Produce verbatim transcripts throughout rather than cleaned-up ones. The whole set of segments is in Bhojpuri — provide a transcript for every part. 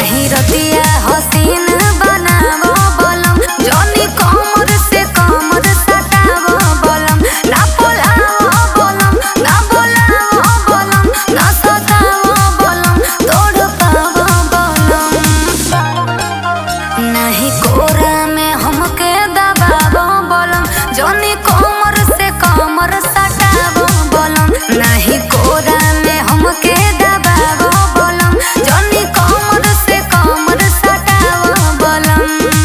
नहीं रतिया हसीन बनावो बोलम जनी कमर से कमर सटावो बोलम ना बोलावो बोलम ना बोलावो बोलम ना सतावो बोलम तोड़ पावो बोलम नहीं कोरा में हमके दबावो बोलम जनी कमर से कमर सटावो बोलम नहीं कोरा में हमके दबावो बोलम जनी कमर से कमर सटावो बोलम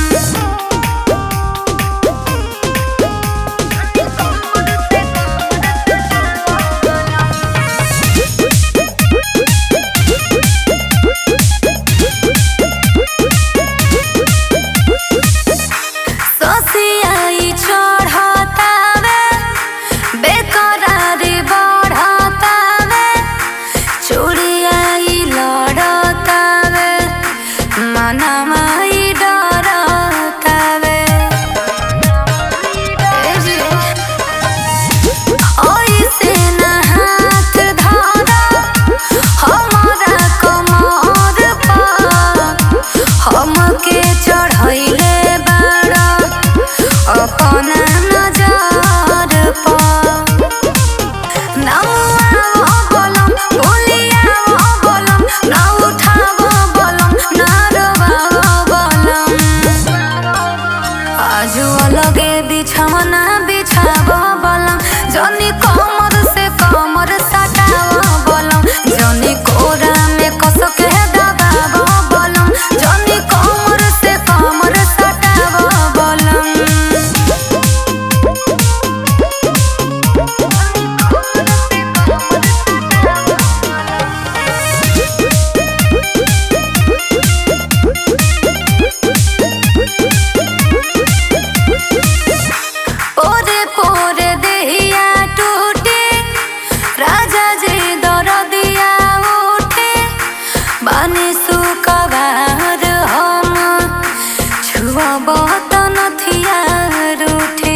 सोसियाई चढ़तावे बेकरारी बढ़तावे चूड़ियाई लड़तावे मनमाई डरतावे ओइसे ना हाथ धरा हमरा कमर पर हमके चढ़ैले बाड़ा अपना नजर पर ना मुआवो बोलम भूलियावो बोलम ना उठावो बोलम ना रोवावो बोलम आजू अलगे बिछौना बिछावो बोलम जनी कमर से कमर सटावो बोलम जनी कोरा में कसके दबावो बोलम जनी कमर से कमर सटावो बोलम पोरे पोरे देहिया टूटे राजा जी दरदिया उठे बानी सुकवार हम छुअब त नथिया रूठे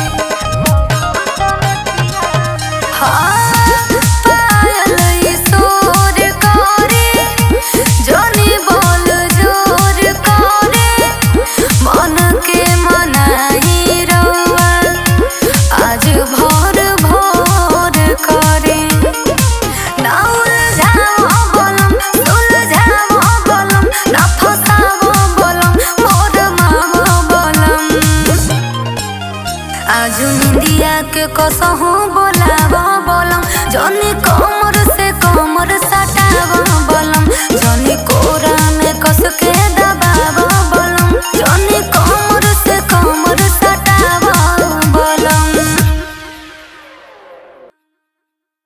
हाँ पायल ईश्वर करे जनी बोल जोर करे मन के मनाई रउआ आज भोर भोर करे ना उलझावो बोलम सुलझावो बोलम ना फसावो बोलम मोर मावो बोलम आजू निंदिया के कसहू बोलावो बोलम जनी कमर से कमर सटावो बोलम जनी कोरा